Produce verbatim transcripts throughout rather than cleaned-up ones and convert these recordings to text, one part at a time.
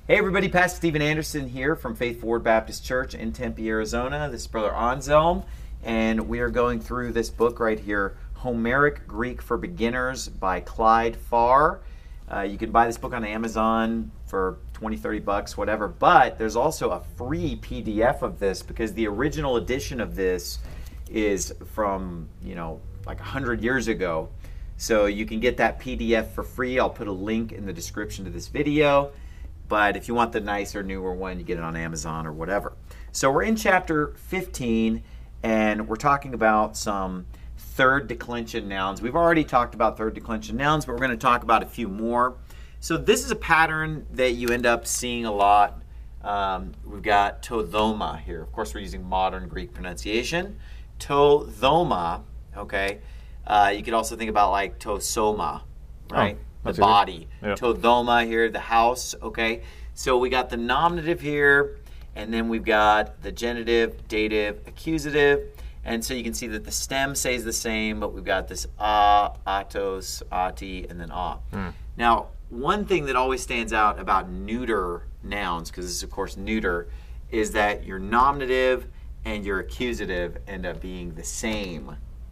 Hey everybody, Pastor Steven Anderson here from Faith Forward Baptist Church in Tempe, Arizona. This is Brother Anselm, and we are going through this book right here, Homeric Greek for Beginners by Clyde Farr. Uh, you can buy this book on Amazon for twenty, thirty bucks, whatever, but there's also a free P D F of this because the original edition of this is from, you know, like one hundred years ago. So you can get that P D F for free. I'll put a link in the description to this video. But if you want the nicer, newer one, you get it on Amazon or whatever. So we're in chapter fifteen, and we're talking about some third declension nouns. We've already talked about third declension nouns, but we're going to talk about a few more. So this is a pattern that you end up seeing a lot. Um, we've got to thoma here. Of course, we're using modern Greek pronunciation. To thoma, okay? Uh, you could also think about like to soma, right? Oh. The That's body. Yep. To thoma here, the house, okay? So we got the nominative here, and then we've got the genitive, dative, accusative, and so you can see that the stem stays the same, but we've got this a, atos, ati, and then a. Mm. Now, one thing that always stands out about neuter nouns, because this is of course neuter, is that your nominative and your accusative end up being the same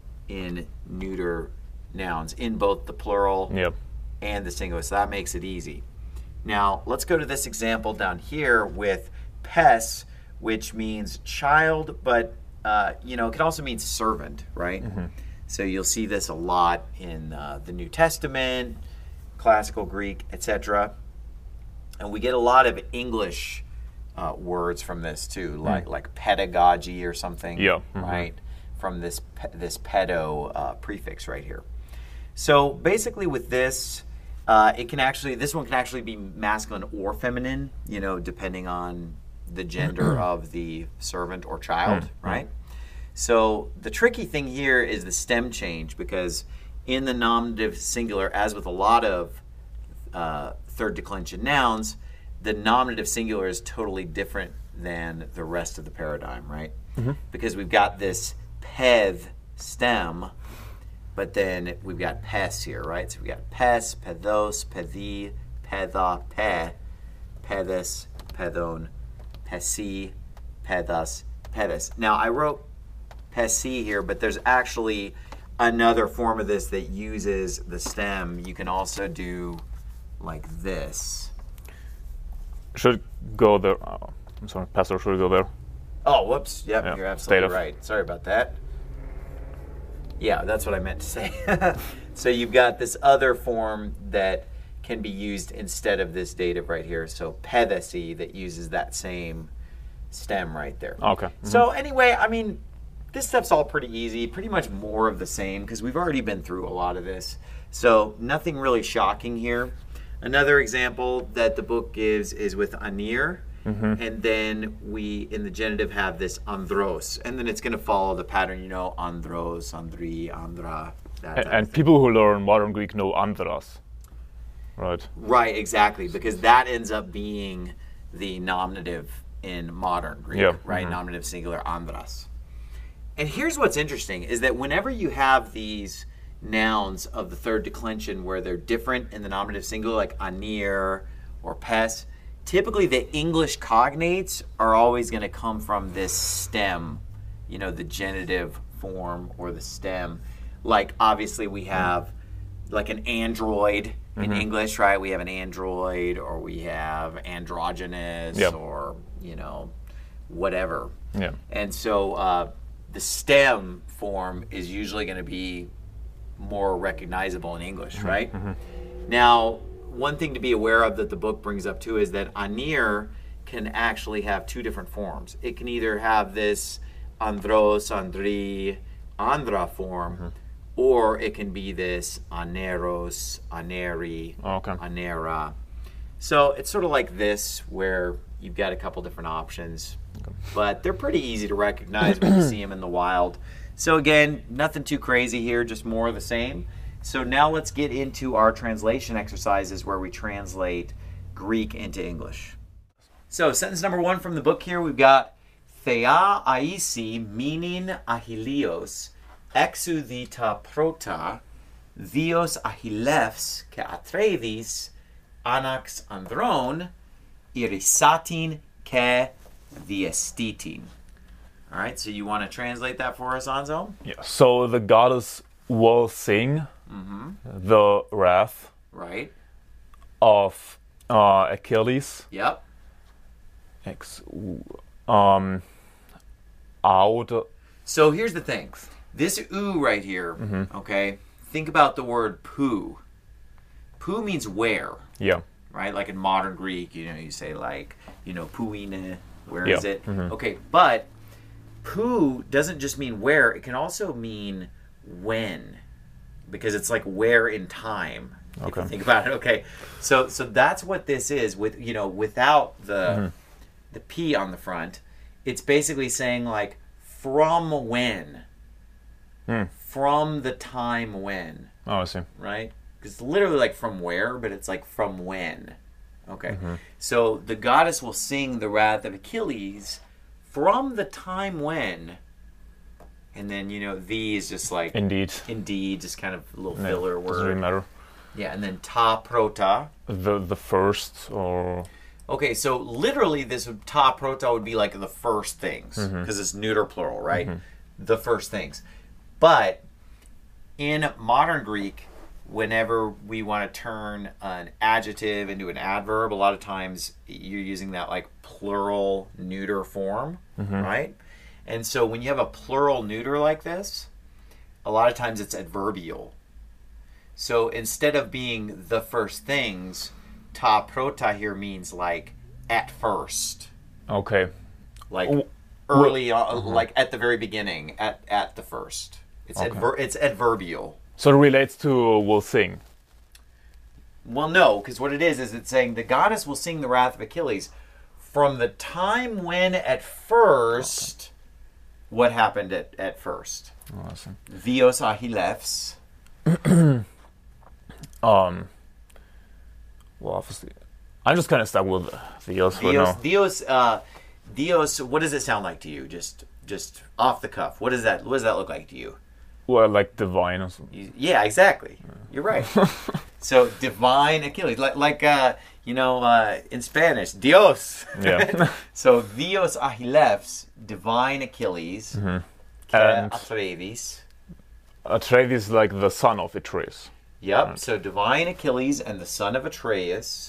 in neuter nouns, in both the plural Yep. and the singular, so that makes it easy. Now, let's go to this example down here with pes, which means child, but uh, you know, it can also mean servant, right? Mm-hmm. So you'll see this a lot in uh, the New Testament, classical Greek, et cetera. And we get a lot of English uh, words from this too, like mm. like pedagogy or something, yeah. mm-hmm. right? From this this pedo uh, prefix right here. So basically with this, uh, it can actually, this one can actually be masculine or feminine, you know, depending on the gender of the servant or child, mm-hmm. right? So the tricky thing here is the stem change, because in the nominative singular, as with a lot of uh, third declension nouns, the nominative singular is totally different than the rest of the paradigm, right? Mm-hmm. Because we've got this peth stem, but then we've got pes here, right? So we've got pes, pedos, pethi, pedha, pe, pedis, pedon, pesi, pedas, pedis. Now, I wrote pesi here, but there's actually another form of this that uses the stem. You can also do like this. Should go there. Oh, I'm sorry, Pastor, should go there? Oh, whoops. Yep, yeah. You're absolutely Stative. right. Sorry about that. Yeah, that's what I meant to say. So you've got this other form that can be used instead of this dative right here. So pedesi, that uses that same stem right there. Okay. Mm-hmm. So anyway, I mean, this stuff's all pretty easy, pretty much more of the same, because we've already been through a lot of this. So nothing really shocking here. Another example that the book gives is with anir. Mm-hmm. And then we, in the genitive, have this andros. And then it's going to follow the pattern, you know, andros, andri, andra. That and and people who learn modern Greek know andras, right? Right, exactly, because that ends up being the nominative in modern Greek, yeah. right? Mm-hmm. Nominative singular, andras. And here's what's interesting, is that whenever you have these nouns of the third declension where they're different in the nominative singular, like anir or pes, typically the English cognates are always going to come from this stem, you know, the genitive form or the stem. Like, obviously we have like an android in mm-hmm. English, right? We have an android, or we have androgynous, yep. or, you know, whatever. Yeah. And so uh, the stem form is usually going to be more recognizable in English, mm-hmm. right? Mm-hmm. Now, one thing to be aware of that the book brings up too is that anir can actually have two different forms. It can either have this andros, andri, andra form, mm-hmm. or it can be this aneros, aneri, oh, okay. anera. So it's sort of like this, where you've got a couple different options, okay. but they're pretty easy to recognize when you see them in the wild. So again, nothing too crazy here, just more of the same. So now let's get into our translation exercises where we translate Greek into English. So sentence number one from the book here, we've got Thea aisi minin ahilios exudita prota Dios ahilefs ke atrevis anax andron irisatin ke diestitin. All right, so you want to translate that for us, Anselm? Yeah. So the goddess will sing Mm-hmm. the wrath Right. of uh, Achilles. Yep. Ex- um, out. So here's the thing. This oo right here, okay, think about the word poo. Poo means where, Yeah. right? Like in modern Greek, you know, you say like, you know, pouine, where Yeah. is it? Okay, but poo doesn't just mean where, it can also mean when. Because it's like where in time. If Okay. you think about it. Okay. So so that's what this is with, you know, without the the P on the front. It's basically saying like from when. Hmm. From the time when, Oh, I see. right? It's literally like from where, but it's like from when. Okay. So the goddess will sing the wrath of Achilles from the time when. And then, you know, the is just like Indeed. indeed, just kind of a little Yeah, filler doesn't really word. matter. Yeah, and then ta prota. The the first or Okay, so literally this would, ta prota would be like the first things because it's neuter plural, right? The first things. But in modern Greek, whenever we want to turn an adjective into an adverb, a lot of times you're using that like plural neuter form, right? And so when you have a plural neuter like this, a lot of times it's adverbial. So instead of being the first things, ta prota here means like at first, okay. like W- early, uh, like at the very beginning, at at the first. It's Okay. adver- it's adverbial. So it relates to will sing. Well, no, because what it is is it's saying the goddess will sing the wrath of Achilles from the time when at first. What happened at, at first? Oh, I see. Dios Achilles. Um. Well, obviously, I'm just kind of stuck with the Eos right Dios, now. Dios, uh, Dios. What does it sound like to you? Just, just off the cuff. What does that? What does that look like to you? Well, like divine or something. You- yeah, exactly. You're right. So divine Achilles, like, like uh, you know, uh, in Spanish, Dios. Yeah. So Dios Achilles, divine Achilles, que And- Atreides. Atreides is like the son of Atreus. Yep. So divine Achilles and the son of Atreus,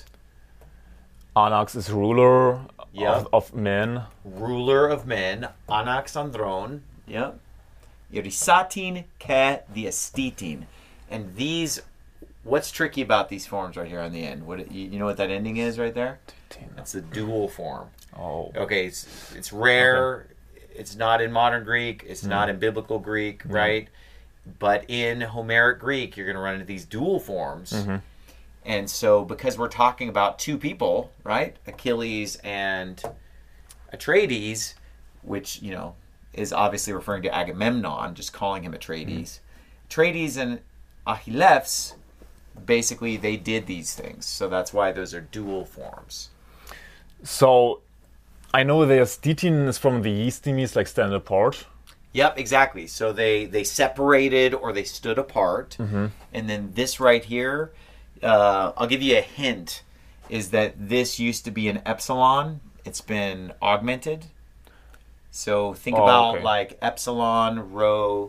Anax is ruler Yeah. of, of men. ruler of men, Anax on throne. Yep. Irisatin ke diestitin. And these, what's tricky about these forms right here on the end? What you, you know what that ending is right there? That's the dual form. Oh. Okay, it's, it's rare. It's not in modern Greek. It's not in biblical Greek, right? But in Homeric Greek, you're going to run into these dual forms. And so, because we're talking about two people, right? Achilles and Atreides, which, you know, is obviously referring to Agamemnon, just calling him Atreides. Atreides and Achilles, basically, they did these things. So that's why those are dual forms. So, I know the Stitin is from the Eastimis, like stand apart. Yep, exactly. So they they separated or they stood apart, and then this right here, uh, I'll give you a hint, is that this used to be an epsilon. It's been augmented. So think Oh, about okay. like epsilon, rho.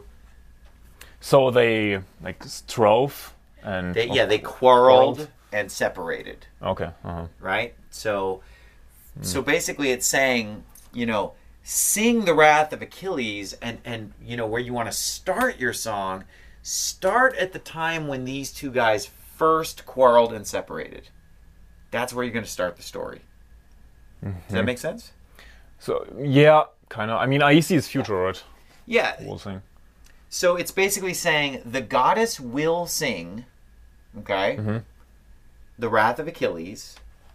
So they like strove and They, yeah, they quarreled and separated, Okay. Uh-huh. right? So so basically, it's saying, you know, sing the wrath of Achilles, and and you know where you want to start your song, start at the time when these two guys first quarreled and separated. That's where you're going to start the story. Does that make sense? So yeah, kind of. I mean, Aisi is future, right? Yeah. We'll sing. So it's basically saying the goddess will sing, okay, the wrath of Achilles,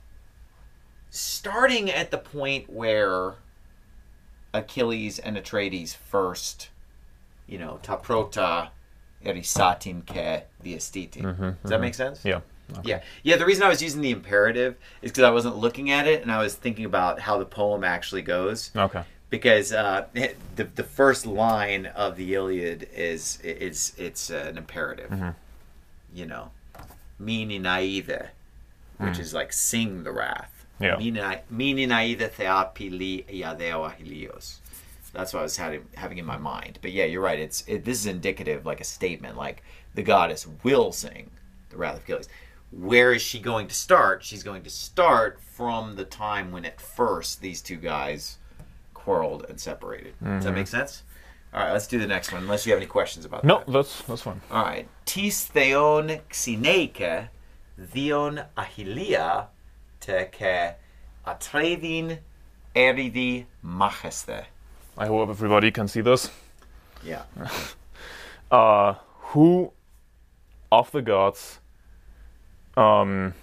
starting at the point where Achilles and Atreides first, you know, ta prota erisatin ke diestitin. Does that make sense? Yeah. Yeah. Yeah, the reason I was using the imperative is because I wasn't looking at it and I was thinking about how the poem actually goes. Okay. Because uh, it- the the first line of the Iliad is is it's an imperative, you know, mini naive, which is like sing the wrath. Yeah. Mininaida theapili iadeo ahilios. That's what I was having, having in my mind. But yeah, you're right. It's it, this is indicative, like a statement, like the goddess will sing the wrath of Achilles. Where is she going to start? She's going to start from the time when at first these two guys quarreled and separated. Mm-hmm. Does that make sense? All right, let's do the next one, unless you have any questions about no, that. No, that's, that's fine. All right. Tis theon xineike dion ahilia te ke atrevin eridi macheste. I hope everybody can see this. Yeah. uh, who of the gods... Um,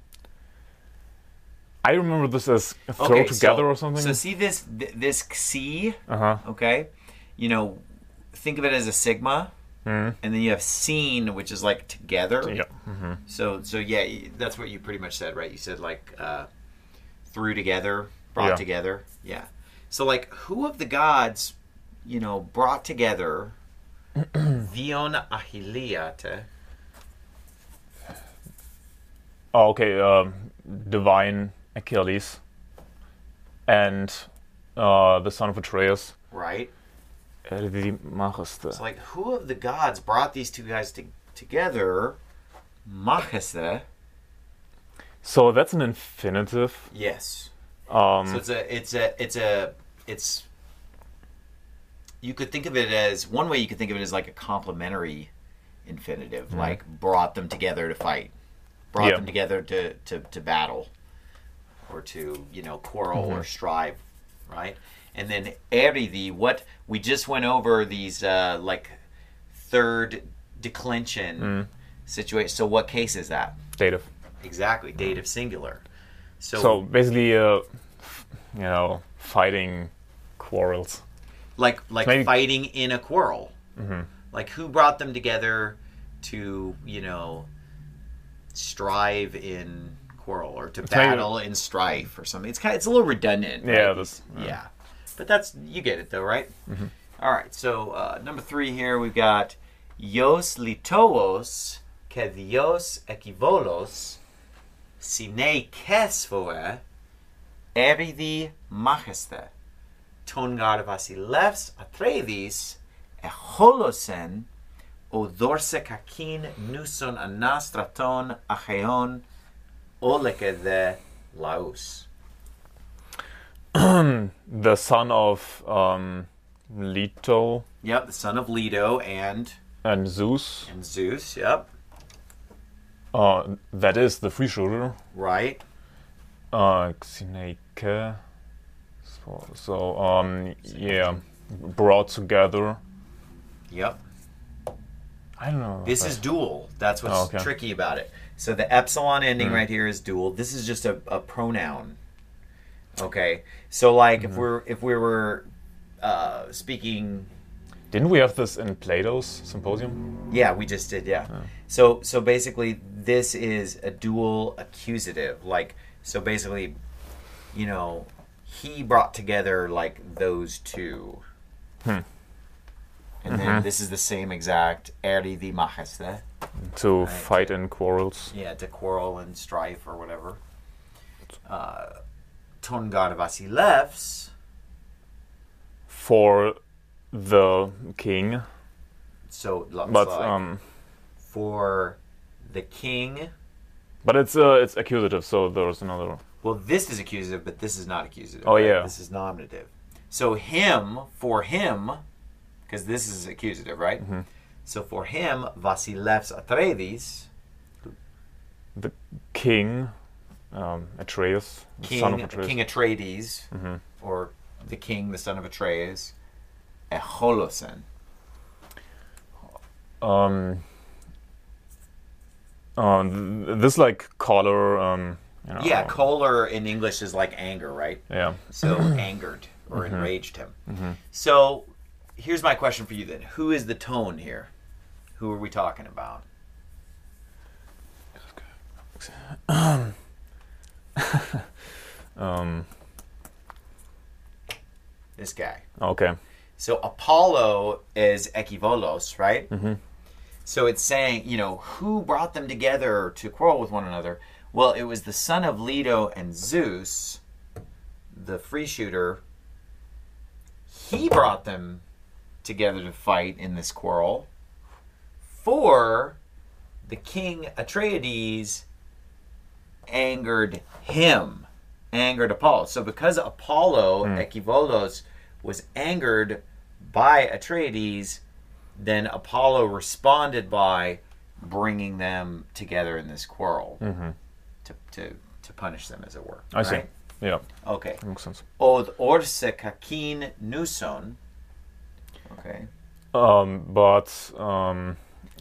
I remember this as throw okay, together so, or something. So see this th- this xi, uh-huh. okay? You know, think of it as a sigma, mm-hmm. and then you have seen, which is like together. Yeah. Mm-hmm. So so yeah, that's what you pretty much said, right? You said like uh, threw together, brought yeah. together. Yeah. So like, who of the gods, you know, brought together Dion Ahiliate? Oh, okay, um, divine Achilles and uh, the son of Atreus. Right. So like, who of the gods brought these two guys to- together? Macheste. So that's an infinitive. Yes. Um, so it's a, it's a, it's a, it's. You could think of it as one way. You could think of it as like a complementary infinitive, mm-hmm. like brought them together to fight. Brought yeah. them together to, to, to battle or to, you know, quarrel mm-hmm. or strive, right? And then eridi, what we just went over these uh, like third declension mm. situation. So what case is that? Dative. Exactly, dative singular. So, so basically, uh, you know, fighting quarrels. Like like Maybe... fighting in a quarrel. Mm-hmm. Like who brought them together to, you know, strive in quarrel or to it's battle maybe... in strife or something. It's kind of, it's a little redundant. Right? Yeah, that's, yeah. yeah. But that's, you get it though, right? Mm-hmm. All right. So uh, number three here we've got Ios litoos ke dios ekivolos sine kesvoe eridi macheste ton god vasilevs atreides echolosen o dorse kakin nuson anastraton acheon oleke de laus. The son of um, Leto. Yep, the son of Leto and and Zeus. And Zeus, yep. Uh, that is the free shooter. Right. Uh, Xenake. So, so um, yeah, brought together. Yep. I don't know. This is dual. That's what's oh, okay. tricky about it. So the epsilon ending mm. right here is dual. This is just a, a pronoun. Okay. So like mm-hmm. if we're if we were uh, speaking. Didn't we have this in Plato's Symposium? Yeah, we just did. Yeah. Oh. So so basically, this is a dual accusative. Like so, basically, you know, he brought together like those two. Hmm. And mm-hmm. then this is the same exact eridi macheste. To right? fight in quarrels. Yeah, to quarrel and strife or whatever. Uh, ton god Vasilevs. For the king. So, looks but like um, for the king. But it's uh, it's accusative, so there's another. Well, this is accusative, but this is not accusative. Oh right? yeah. This is nominative. So him for him. Because this is accusative, right? Mm-hmm. So for him, Vasilevs Atreides, the king, um, Atreus, the king, son of Atreus. King Atreides, mm-hmm. or the king, the son of Atreus, Echolosen. Um, uh, th- this like color. Um, you know, yeah, choler in English is like anger, right? Yeah. So angered or mm-hmm. enraged him. Mm-hmm. So. Here's my question for you then. Who is the tone here? Who are we talking about? Um, um, this guy. Okay. So Apollo is ekivolos, right? Mm-hmm. So it's saying, you know, who brought them together to quarrel with one another? Well, it was the son of Leto and Zeus, the free shooter. He brought them together to fight in this quarrel for the king Atreides angered him, angered Apollo. So because Apollo, mm. Ekivolos, was angered by Atreides, then Apollo responded by bringing them together in this quarrel mm-hmm. to, to to punish them, as it were. I right? see. Yeah. Okay. That makes sense. Od orse kakin nuson. Okay. Um, but um,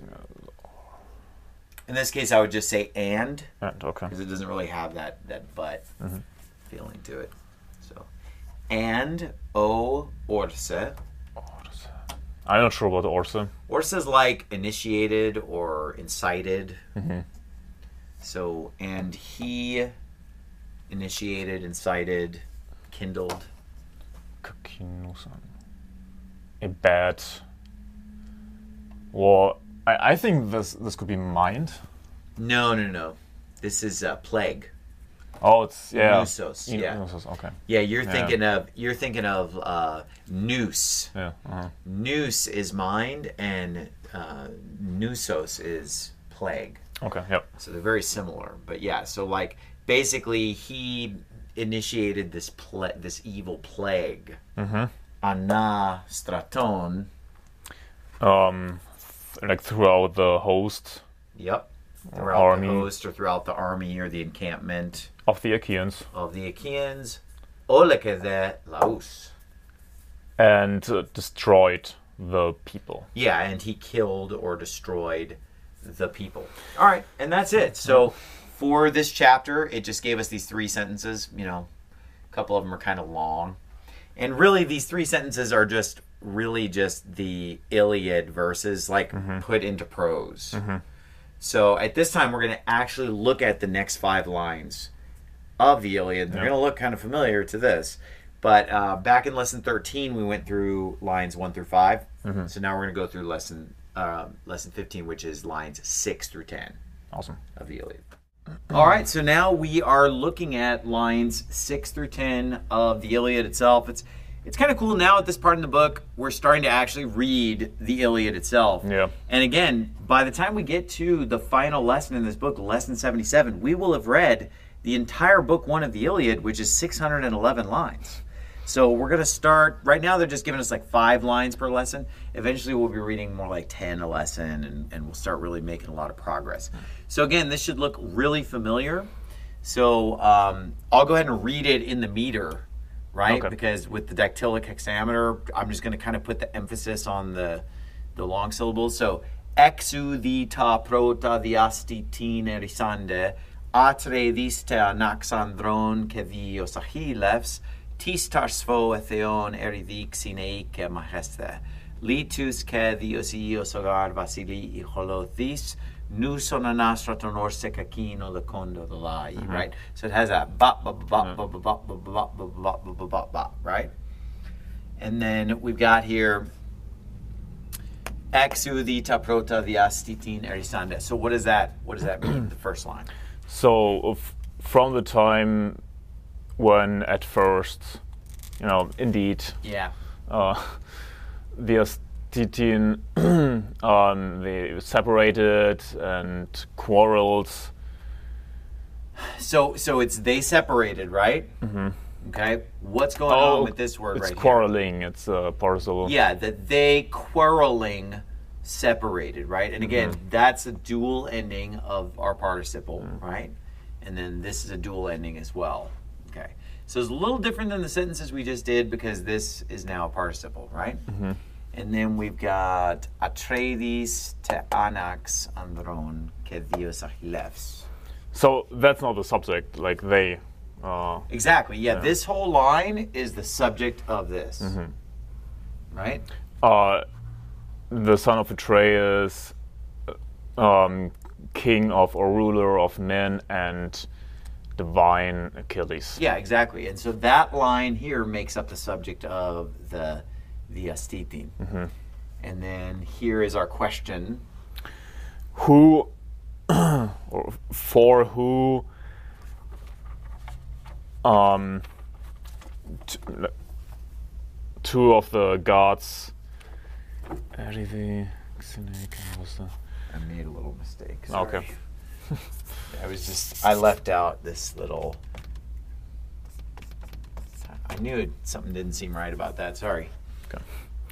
in this case, I would just say and. And okay. Because it doesn't really have that that but mm-hmm. feeling to it. So, and o orse. Orse. I'm not sure about Orse. Orse is like initiated or incited. Mm-hmm. So, and he initiated, incited, kindled. Kakinusan. A bad. Well, I, I think this this could be mind. No, no, no. This is a plague. Oh, it's yeah. Nusos, yeah. Nusos, okay. Yeah, you're yeah. thinking of you're thinking of uh, nous. Yeah. Uh-huh. Nous is mind, and uh, nusos is plague. Okay. Yep. So they're very similar, but yeah. So like basically, he initiated this pla- this evil plague. Mm-hmm. Anna straton. Um, like throughout the host. Yep. Throughout army. the host, or throughout the army, or the encampment of the Achaeans. Of the Achaeans. Olekede laus. And uh, destroyed the people. Yeah, and he killed or destroyed the people. All right, and that's it. So for this chapter, it just gave us these three sentences. You know, a couple of them are kind of long. And really, these three sentences are just really just the Iliad verses, like mm-hmm. put into prose. Mm-hmm. So at this time, we're going to actually look at the next five lines of the Iliad. They're yep. going to look kind of familiar to this. But uh, back in lesson thirteen, we went through lines one through five. Mm-hmm. So now we're going to go through lesson uh, lesson fifteen, which is lines six through ten. Awesome. Of the Iliad. All right, so now we are looking at lines six through ten of the Iliad itself. It's It's kind of cool now at this part in the book, we're starting to actually read the Iliad itself. Yeah. And again, by the time we get to the final lesson in this book, lesson seventy-seven, we will have read the entire book one of the Iliad, which is six hundred eleven lines. So we're going to start, right now they're just giving us like five lines per lesson. Eventually we'll be reading more like ten a lesson, and, and we'll start really making a lot of progress. So again, this should look really familiar. So um, I'll go ahead and read it in the meter. Right, okay. Because with the dactylic hexameter, I'm just going to kind of put the emphasis on the the long syllables. So, exu the ta prota diasti tin erisande, atre diste anaxandron ke dios achilles, tistar svo etheon eridix sineike majeste, litus ke dios ios ogar vasili icholothis, nous on anastraton orsekakino the condo the lai, right? So it has that bop bop bop bop bop bop bop bop bop bop bop bop, right? And then we've got here exu the taprota the astitin erisande. So what does that what does that mean? The first line. So f- from the time when at first, you know, indeed, yeah, uh, the Titin, um, they separated and quarreled. So, so it's they separated, right? Mm-hmm. Okay. What's going oh, on with this word it's right quarreling. here? It's a parcel. Yeah, that they quarreling separated, right? And again, mm-hmm. that's a dual ending of our participle, mm-hmm. right? And then this is a dual ending as well. Okay. So it's a little different than the sentences we just did because this is now a participle, right? Mm-hmm. And then we've got Atreides te anax andron ke dios achilles. So that's not the subject, like they. Uh, exactly, yeah, yeah. This whole line is the subject of this, mm-hmm. right? Uh, the son of Atreus, um, king of or ruler of men, and divine Achilles. Yeah, exactly. And so that line here makes up the subject of the the astitin. Mm-hmm. And then here is our question. Who, or for who um, t- two of the gods. Erivi, Xenake, and what's the? I made a little mistake. Sorry. Okay. I was just, I left out this little, I knew it, something didn't seem right about that. Sorry. Okay.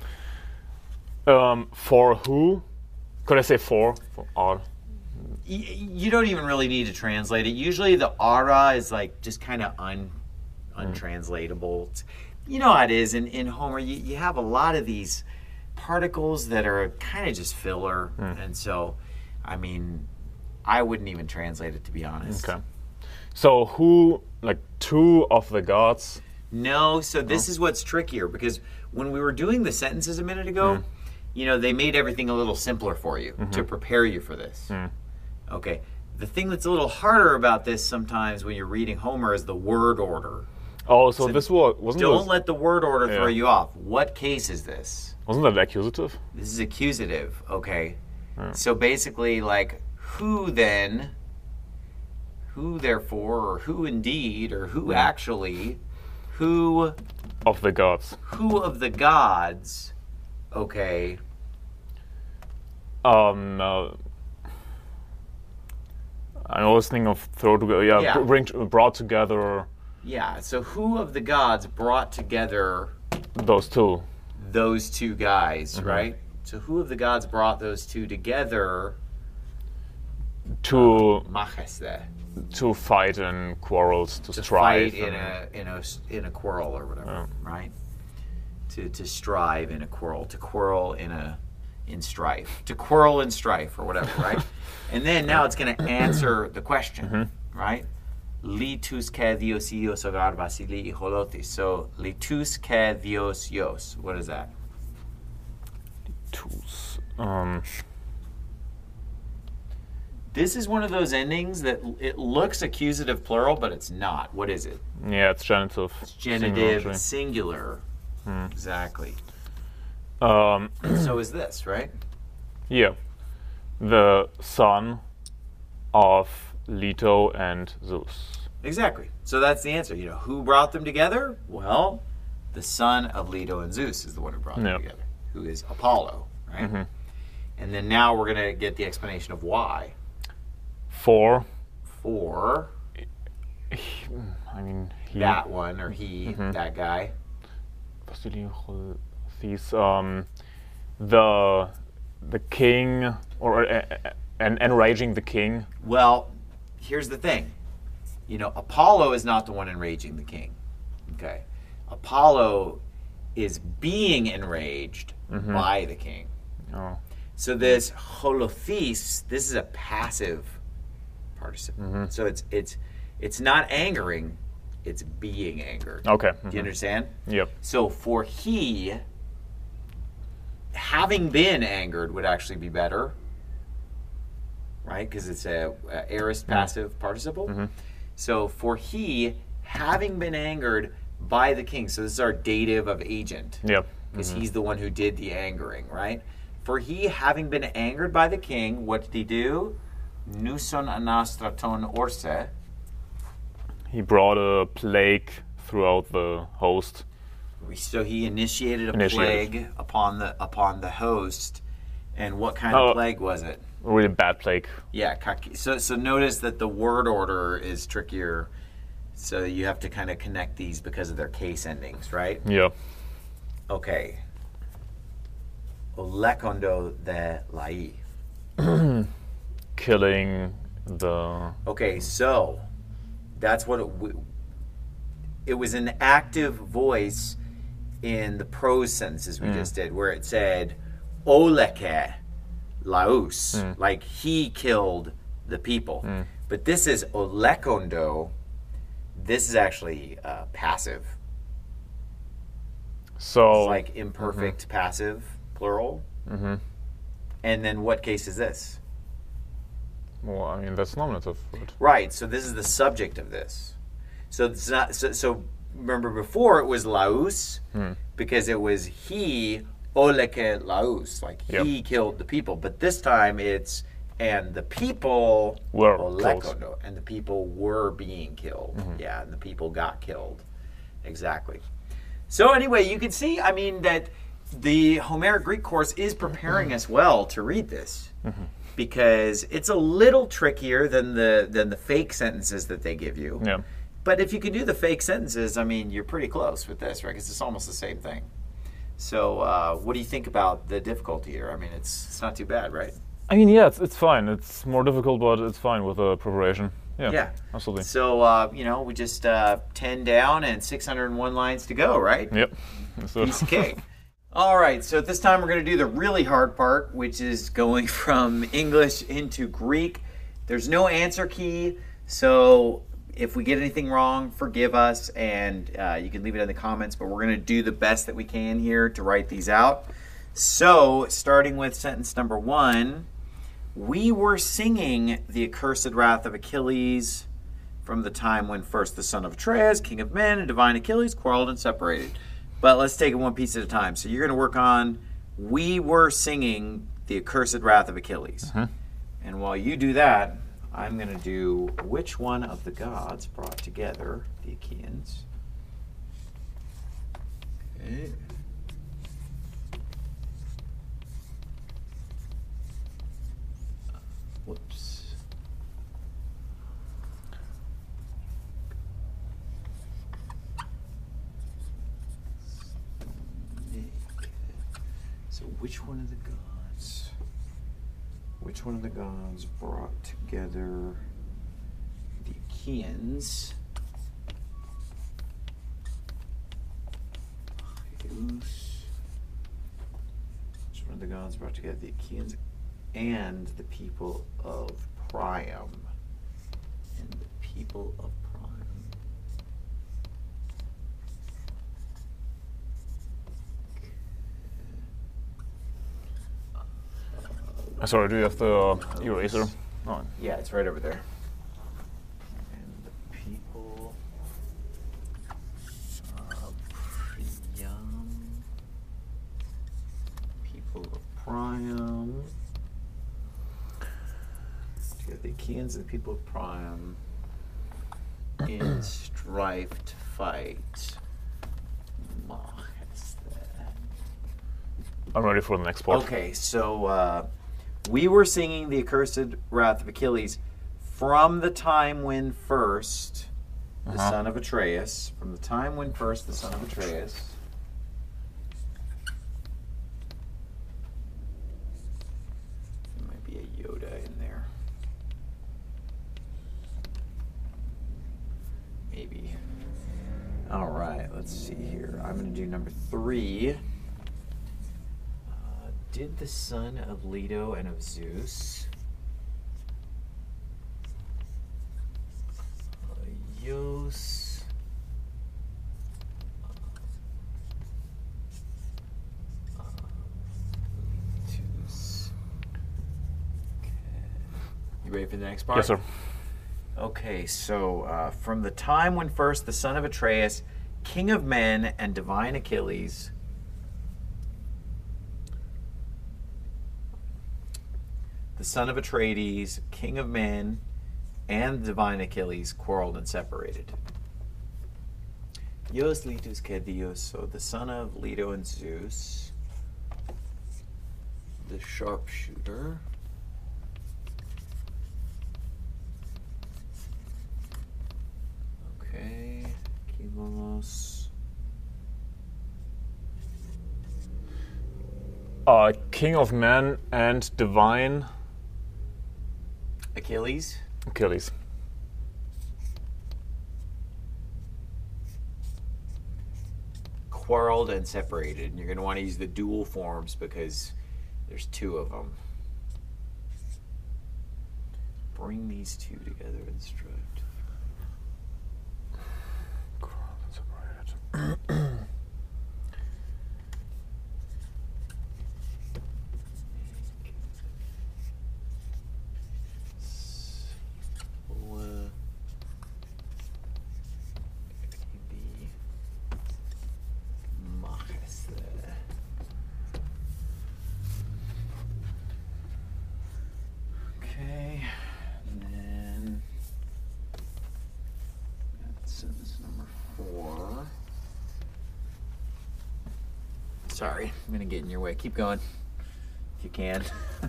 Um, for who? Could I say for? For all? Y- You don't even really need to translate it. Usually the ara is like just kind of un, untranslatable. It's- You know how it is in, in Homer. You, you have a lot of these particles that are kind of just filler. And so, I mean, I wouldn't even translate it, to be honest. Okay. So who, like two of the gods? No, so this is what's trickier, because when we were doing the sentences a minute ago, you know, they made everything a little simpler for you to prepare you for this. Okay. The thing that's a little harder about this sometimes when you're reading Homer is the word order. Oh, so, this was wasn't Don't this, let the word order Yeah. throw you off. What case is this? wasn't that accusative? This is accusative, okay? So basically, like, who then, who therefore, or who indeed, or who actually, who, Of the gods. who of the gods, okay, Um, uh, I was thinking of throw together. Yeah, Yeah. bring brought together yeah, so who of the gods brought together those two. those two guys, right? So who of the gods brought those two together? To Macheste. to fight in quarrels, to, To strive. fight in and- a in a in a quarrel or whatever, Yeah. right? To to strive in a quarrel, to quarrel in a in strife, to quarrel in strife or whatever, right? And then now it's going to answer the question, right? Litus ke Dios ios agar basili holotis. So litus ke Dios ios. What is that? Tus. Um, This is one of those endings that l- it looks accusative plural, but it's not. What is it? yeah, it's genitive. Genitive singular, singular. Exactly. Um, So is this, right? yeah, the son of Leto and Zeus. Exactly. So that's the answer. You know, who brought them together? Well, the son of Leto and Zeus is the one who brought them Yep. together, who is Apollo, right? And then now we're going to get the explanation of why. For, For I mean, he. that one, or he, that guy. These, um, the the king, or uh, uh, and enraging the king. Well, here's the thing. You know, Apollo is not the one enraging the king. Okay. Apollo is being enraged by the king. Oh, So this holothis, this is a passive participle. So it's it's it's not angering, it's being angered. okay. Do you understand? Yep. So for he, having been angered would actually be better, right? Because it's a, a aorist passive participle. So for he, having been angered by the king. So this is our dative of agent. Yep. Because he's the one who did the angering, right? For he, having been angered by the king, what did he do? Nuson anastraton orse. He brought a plague throughout the host. So he initiated a Initiated. plague upon the upon the host. And what kind Oh. of plague was it? A really bad plague. Yeah, kaki. So so notice that the word order is trickier. So you have to kind of connect these because of their case endings, right? Yeah. Okay. Olekondo de lai. Killing the. Okay, so that's what it, w- it was an active voice in the prose sentences we just did, where it said oleke laus, like he killed the people. But this is olekondo. This is actually uh, passive. So. It's like imperfect passive, plural. Mm-hmm. And then what case is this? Well, I mean, that's nominative. But Right, so this is the subject of this. So it's not so, so remember before it was laus because it was he oleke laus, like Yep. he killed the people. But this time it's and the people Were olekono, killed. and the people were being killed. Mm-hmm. Yeah, and the people got killed. Exactly. So anyway, you can see, I mean, that the Homeric Greek course is preparing us well to read this. Mm-hmm. Because it's a little trickier than the than the fake sentences that they give you. Yeah. But if you can do the fake sentences, I mean, you're pretty close with this, right? Because it's almost the same thing. So, uh, what do you think about the difficulty here? I mean, it's it's not too bad, right? I mean, yeah, it's, it's fine. It's more difficult, but it's fine with the preparation. Yeah, Yeah. absolutely. So, uh, you know, we just uh, ten down and six hundred one lines to go, right? Yep. So Piece of cake. All right, so at this time we're going to do the really hard part, which is going from English into Greek. There's no answer key, so if we get anything wrong, forgive us, and uh, you can leave it in the comments, but we're going to do the best that we can here to write these out. So, starting with sentence number one, we were singing the accursed wrath of Achilles from the time when first the son of Atreus, king of men, and divine Achilles quarreled and separated. But let's take it one piece at a time. So you're going to work on, we were singing the accursed wrath of Achilles. Mm-hmm. And while you do that, I'm going to do which one of the gods brought together the Achaeans. Okay. Whoops. So which one of the gods, which one of the gods brought together the Achaeans? Zeus. Which one of the gods brought together the Achaeans and the people of Priam? And the people of Priam. Uh, Sorry, do you have the uh, eraser? Oh. Yeah, it's right over there. And the people of Priam. People of Priam. You got the Achaeans and the people of Priam in strife to fight. I'm ready for the next part. Okay, so uh, we were singing the accursed wrath of Achilles from the time when first the Uh-huh. son of Atreus, from the time when first the son of Atreus. There might be a Yoda in there. Maybe. All right, let's see here. I'm going to do number three. Uh, did the son of Leto and of Zeus, uh, Ios, uh, Letus. Okay. You ready for the next part? Yes, sir. Okay, so uh, from the time when first the son of Atreus, king of men and divine Achilles, the son of Atreides, king of men and divine Achilles, quarreled and separated. Ios Letus Kedios, so the son of Leto and Zeus, the sharpshooter. Okay, Kilos. Uh, King of Men and Divine Achilles. Achilles. Quarreled and separated. And you're going to want to use the dual forms because there's two of them. Bring these two together and strive. Quarreled and separated. Sorry, I'm gonna get in your way. Keep going, if you can.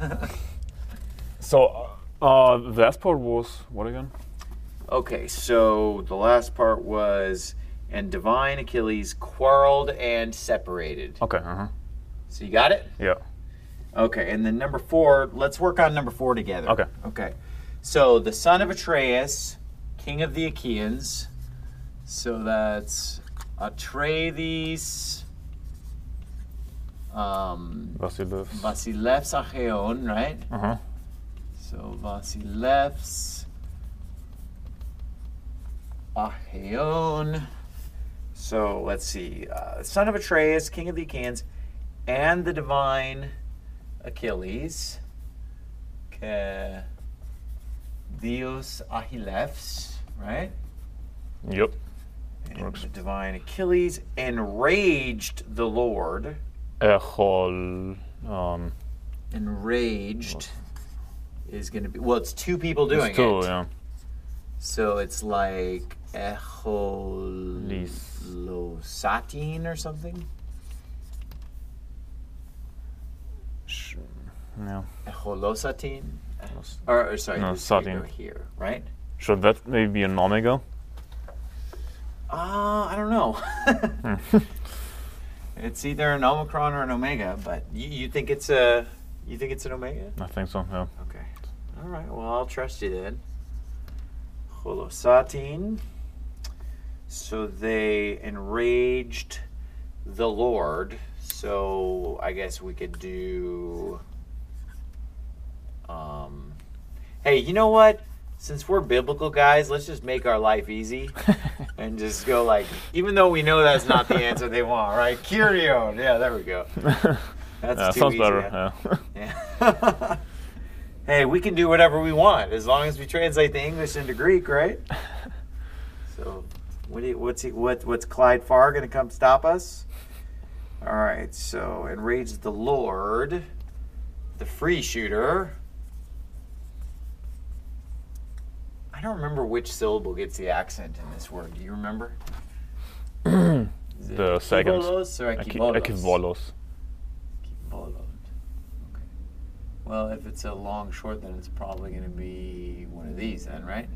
So, uh, the last part was what again? Okay, so the last part was, and divine Achilles quarreled and separated. Okay. Uh huh. So you got it? Yeah. Okay, and then number four, let's work on number four together. Okay. Okay. So the son of Atreus, king of the Achaeans. So that's Atreides, um, Vasilevs. Vasilevs Acheon, right? Uh huh. So Vasilevs Acheon. So let's see. Uh, son of Atreus, king of the Achaeans, and the divine Achilles. Que Dios Achilles, right? Yep. And Works. the divine Achilles enraged the Lord. Echol. Um, Enraged is going to be, well, it's two people doing it's two, it. yeah. So it's like echolosatin or something. Sh- Yeah. Echolosatin. Or, or sorry, No, this should satin. go here, right? Should that maybe be an omega? Uh, I don't know. It's either an omicron or an omega, but you, you think it's a you think it's an omega? I think so. Yeah. Okay. All right. Well, I'll trust you then. Holosatin. So they enraged the Lord. So I guess we could do. Um, hey, you know what? Since we're biblical guys, let's just make our life easy and just go like, even though we know that's not the answer they want, right? Kyrion. Yeah, there we go. That's Yeah, too sounds easy. better. huh? Yeah. Yeah. Hey, we can do whatever we want as long as we translate the English into Greek, right? So, what do you, what's he, what what's Clyde Farr going to come stop us? All right. So, enraged the Lord, the free shooter. I don't remember which syllable gets the accent in this word. Do you remember? Is it The second. ekivolos or Equi- ekivolos? Equivolos. Ekivolos. Okay. Well, if it's a long short, then it's probably going to be one of these then, right?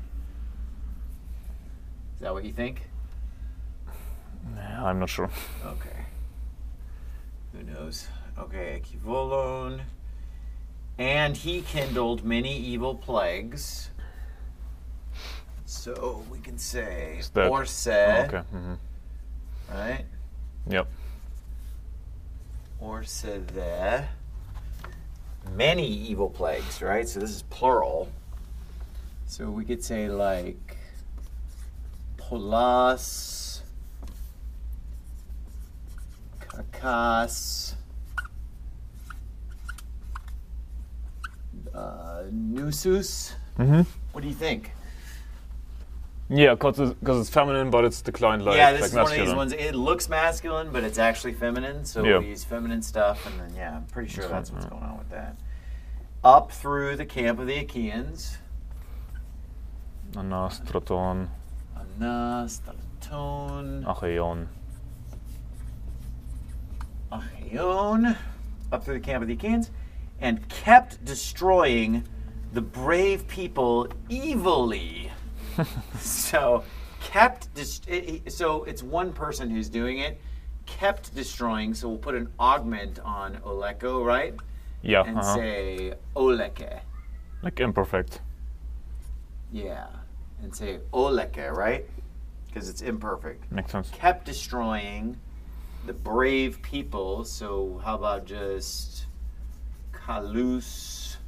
Is that what you think? Yeah, I'm not sure. Okay. Who knows? Okay, ekivolon. And he kindled many evil plagues. So we can say Is that- Orse, Oh, okay. hmm right? Yep. Orse the many evil plagues, right? So this is plural. So we could say like Polas, Kakas, uh, Nusus. hmm What do you think? Yeah, because it's, 'cause it's feminine, but it's declined like, yeah, this like is one of masculine. these ones. It looks masculine, but it's actually feminine. So Yeah. we use feminine stuff, and then yeah, I'm pretty sure That's that's fine, what's yeah. going on with that. Up through the camp of the Achaeans. Anastroton, Anastaton, Acheon. Acheon, up through the camp of the Achaeans, and kept destroying the brave people evilly. So kept dis- it, it- so it's one person who's doing it. Kept destroying. So we'll put an augment on oleko, right? Yeah, And uh-huh. say oleke. Like imperfect. Yeah. And say oleke, right? Because it's imperfect. Makes sense. Kept destroying the brave people. So how about just Kalus?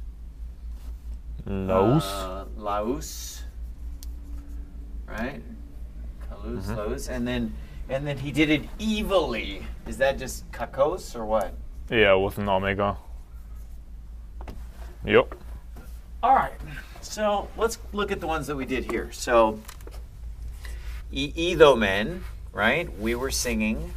Laus. Uh, Laus. Right? Kalus, Mhm. Laus. And then and then he did it evilly. Is that just kakos or what? Yeah, with an omega. Yep. All right. So let's look at the ones that we did here. So E- Edomen, right? We were singing.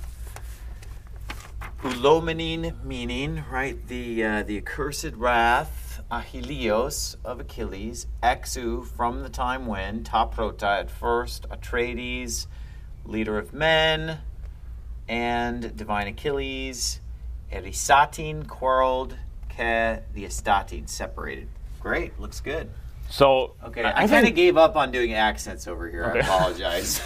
Ulomenin meaning, right? The uh, the accursed wrath, Achilleos of Achilles, Exu from the time when, Ta Prota at first, Atreides, leader of men, and divine Achilles, Erisatin quarreled, Ke Diastatin separated. Great, looks good. So Okay, I, I, I kind of think gave up on doing accents over here. Okay. I apologize.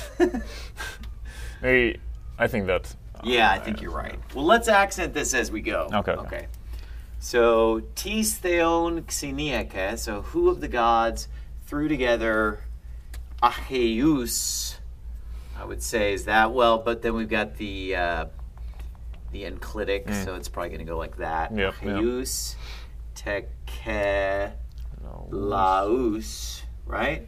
maybe I think that. Yeah, I think you're right. Well, let's accent this as we go. Okay. Okay. So, tis theon xeniake, so who of the gods threw together Acheus, I would say is that. Well, but then we've got the uh, the enclitic, Mm. so it's probably going to go like that. Yep, yep. Acheus, teke, No. laus, right?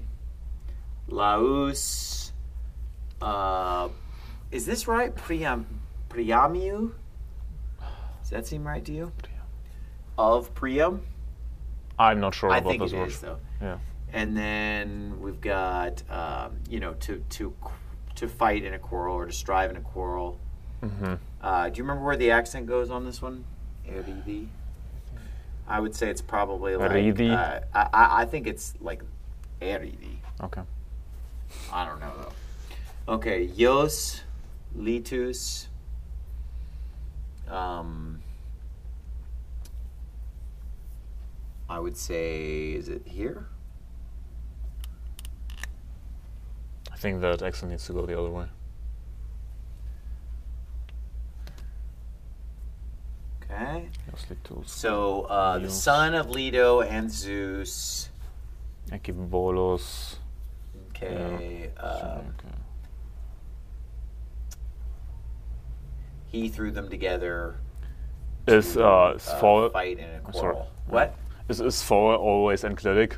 Laus. Uh, is this right? Priam, Priamiu? Does that seem right to you? Of Priam? I'm not sure I about think this it word. is, though. Yeah. And then we've got, um, you know, to to to fight in a quarrel or to strive in a quarrel. Mm-hmm. Uh, do you remember where the accent goes on this one? Eridi. I would say it's probably like. Eridi? Uh, I, I I think it's like eridi. Okay. I don't know though. Okay, Yos, Litus. Um, I would say, is it here? I think that accent needs to go the other way. Okay. Ioslitus. So uh, the Zeus. son of Leto and Zeus. Ekibolos. Okay. Uh, Okay. he threw them together. Is to, uh, is uh, Thor fight in a sorry. quarrel. What? is is Thor always enclitic?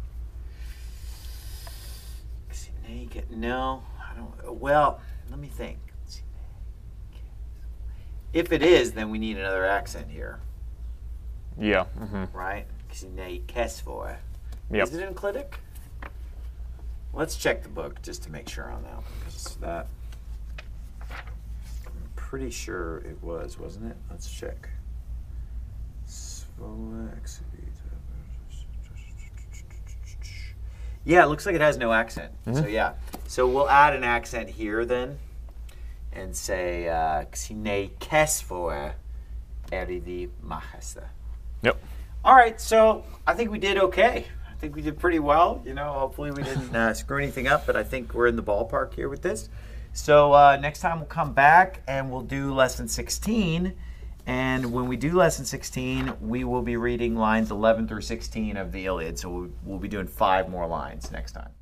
No, I don't. Well, let me think. If it is, then we need another accent here, Yeah. Mm-hmm. right? Kesfor. Yep. Is it enclitic? Let's check the book just to make sure on that one, because that. I'm pretty sure it was, wasn't it? Let's check. Yeah, it looks like it has no accent. So yeah, so we'll add an accent here then, and say "Xine kesfor eridi machesta." Yep. All right, so I think we did okay. I think we did pretty well. You know, hopefully we didn't uh, screw anything up, but I think we're in the ballpark here with this. So uh, next time we'll come back and we'll do lesson sixteen. And when we do lesson sixteen, we will be reading lines eleven through sixteen of the Iliad. So we'll, we'll be doing five more lines next time.